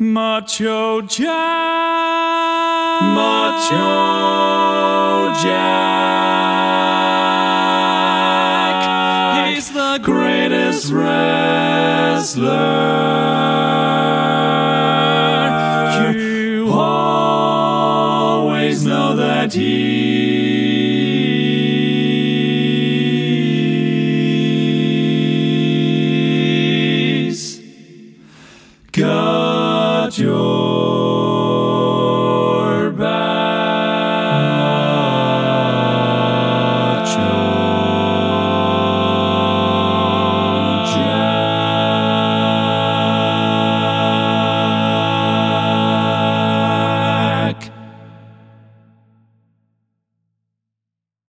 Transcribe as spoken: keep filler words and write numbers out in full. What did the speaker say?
Macho Jack. Macho Jack. He's the Greatest wrestler. You always know that he's got your